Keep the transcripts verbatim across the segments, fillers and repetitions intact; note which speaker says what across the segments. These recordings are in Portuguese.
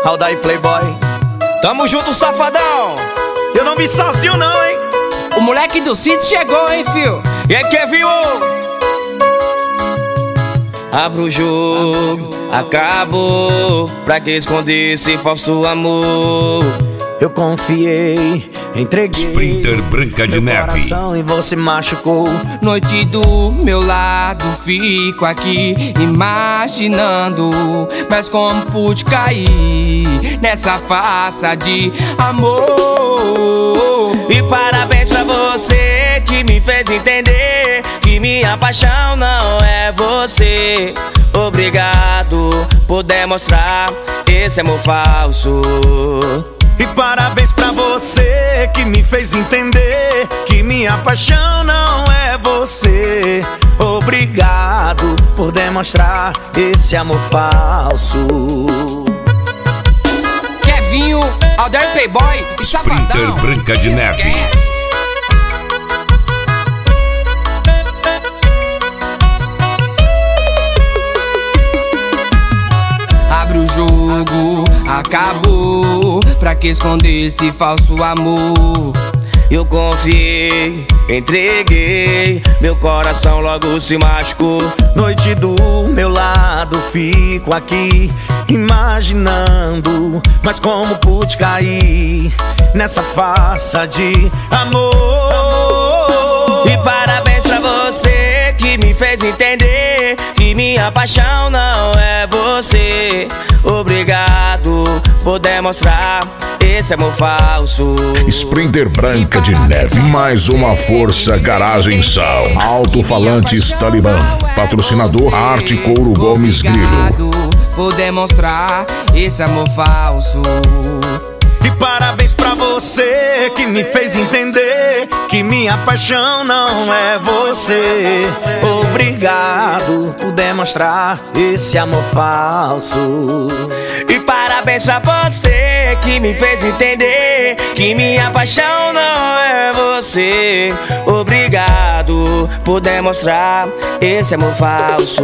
Speaker 1: Aldair Playboy.
Speaker 2: Tamo junto, safadão.
Speaker 1: Eu não me sozinho não, hein.
Speaker 3: O moleque do sítio chegou, hein, fio.
Speaker 2: E aí, quer viu? Abra o jogo, acabou. Pra que esconder esse falso amor?
Speaker 1: Eu confiei, entreguei
Speaker 4: Sprinter Branca de
Speaker 1: meu
Speaker 4: Neve
Speaker 1: coração e você machucou.
Speaker 3: Noite do meu lado, fico aqui imaginando, mas como pude cair nessa farsa de amor.
Speaker 2: E parabéns pra você que me fez entender que minha paixão não é você. Obrigado por demonstrar esse amor falso.
Speaker 1: E parabéns pra você que me fez entender que minha paixão não é você. Obrigado por demonstrar esse amor falso.
Speaker 3: Kevinho, Aldair Playboy e Safadão.
Speaker 4: Sprinter Branca de Neve.
Speaker 3: Esquece. Abre o jogo, acabou. Pra que esconder esse falso amor?
Speaker 2: Eu confiei, entreguei, meu coração logo se machucou.
Speaker 1: Noite do meu lado, fico aqui imaginando, mas como pude cair nessa farsa de amor.
Speaker 2: E parabéns pra você que me fez entender que minha paixão não é você. Obrigado por demonstrar esse amor falso.
Speaker 5: Sprinter Branca de Neve, mais uma força Garagem Sound. Alto-falantes Talibã, patrocinador Arte Couro Gomes Grilo.
Speaker 3: Obrigado por demonstrar esse amor falso.
Speaker 1: E parabéns pra você que me fez entender que minha paixão não é você. Obrigado por demonstrar esse amor falso.
Speaker 2: E parabéns pra você que me fez entender que minha paixão não é você. Obrigado por demonstrar esse amor falso.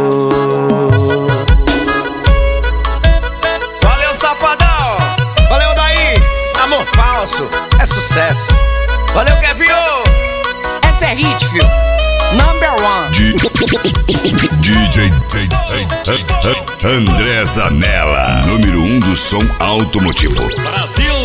Speaker 1: Valeu, safadão. Valeu, Daí. Amor falso é sucesso.
Speaker 2: Valeu, Kevin.
Speaker 3: Essa é hit, fio. Number one.
Speaker 4: D J André Zanella, número um do som automotivo.
Speaker 6: Brasil!